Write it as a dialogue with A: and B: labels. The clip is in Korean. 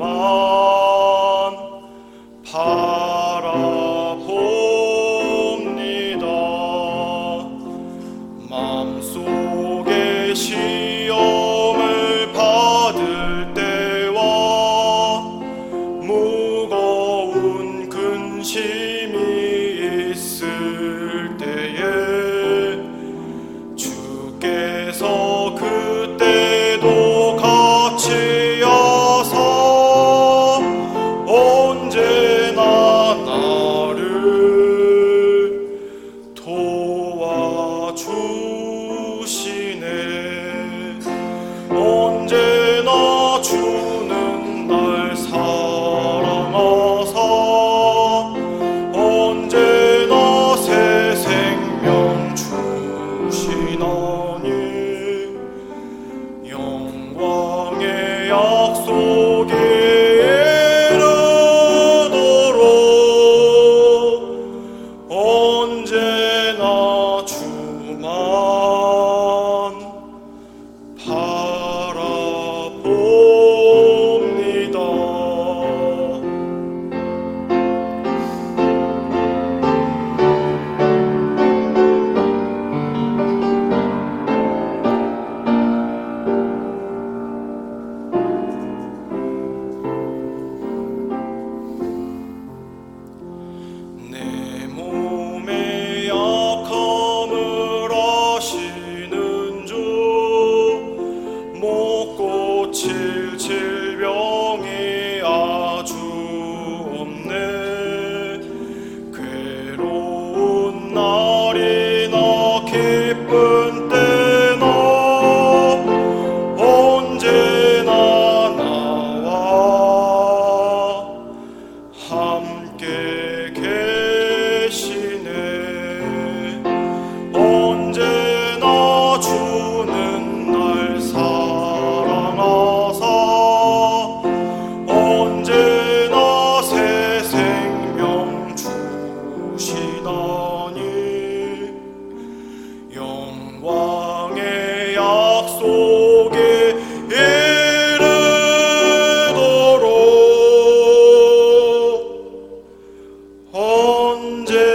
A: 바라봅니다. 마음속에 시험을 받을 때와 무거운 근심이 있을 때에 주께서 그때도 같이 하사 언제나 나를 도와주시네. 언제나 주는 날 사랑하사 언제나 새 생명 주시나니 영광의 약속에 이르도록 언제나 주만 바라봅니다. 내 몸의 약함을 아시는 주, 못 고칠 질병이 아주 없네. 괴로운 날이나 기쁜 때나 언제나 나와 함께 계시네. 언제나 주는 날 사랑하사 언제나 새 생명 주시나니 영광의 약속에 이르도록 언제